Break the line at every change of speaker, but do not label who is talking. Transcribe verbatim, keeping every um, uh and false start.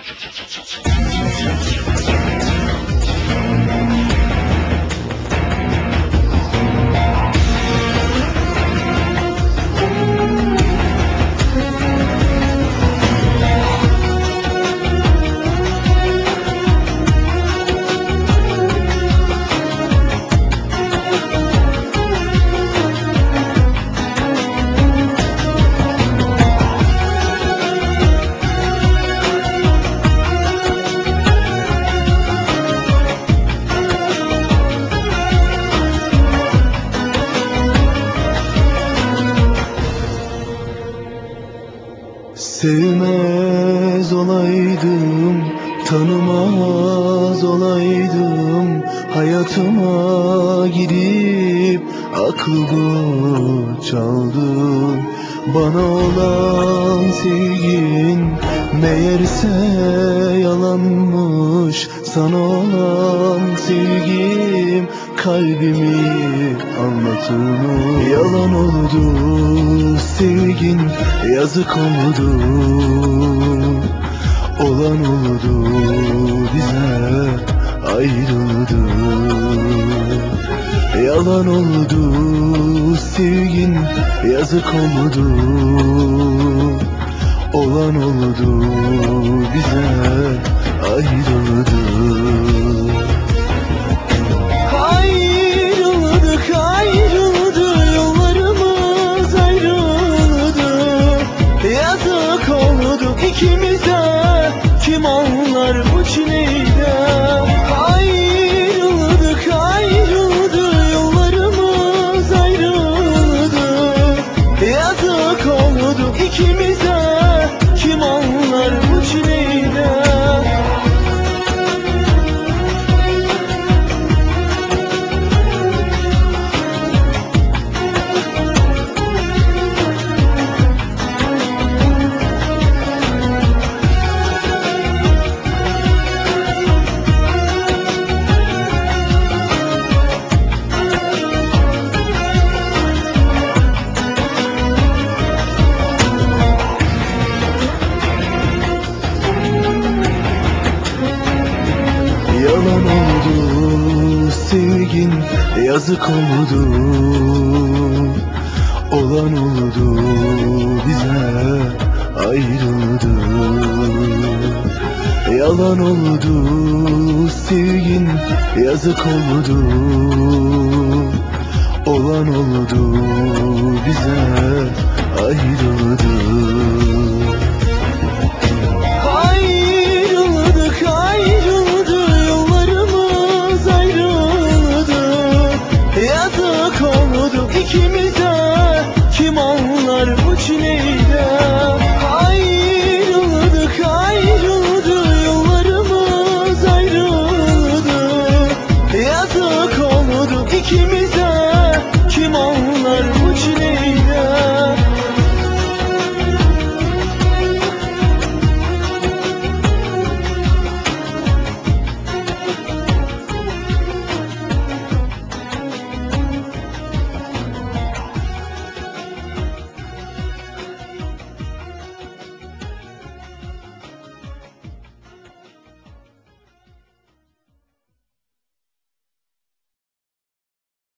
Sevmez olaydım, tanımaz olaydım, hayatıma girip aklımı çaldın. Bana olan sevgin meğerse yalanmış, sana olan sevgim kalbimi anlatır. Yalan oldu sevgin, yazık oldu, olan oldu, bize ayrıldı. Yalan oldu sevgin, yazık oldu, olan oldu, bize ayrıldı. Ayrıldık, ayrıldı, yollarımız ayrıldı. Yazık oldu ikimize, kim anlar bu çileden? Ayrıldık, ayrıldı, yollarımız ayrıldı. Yazık oldu ikimize, kim anlar bu çileden? Yalan oldu sevgin, yazık oldu, olan oldu, bize ayrıldı. Yalan oldu sevgin, yazık oldu, olan oldu, bize ayrıldı. Ayrıldık, ayrıldı, yollarımız ayrıldı. Yazık oldu ikimize, kim anlar bu çileden?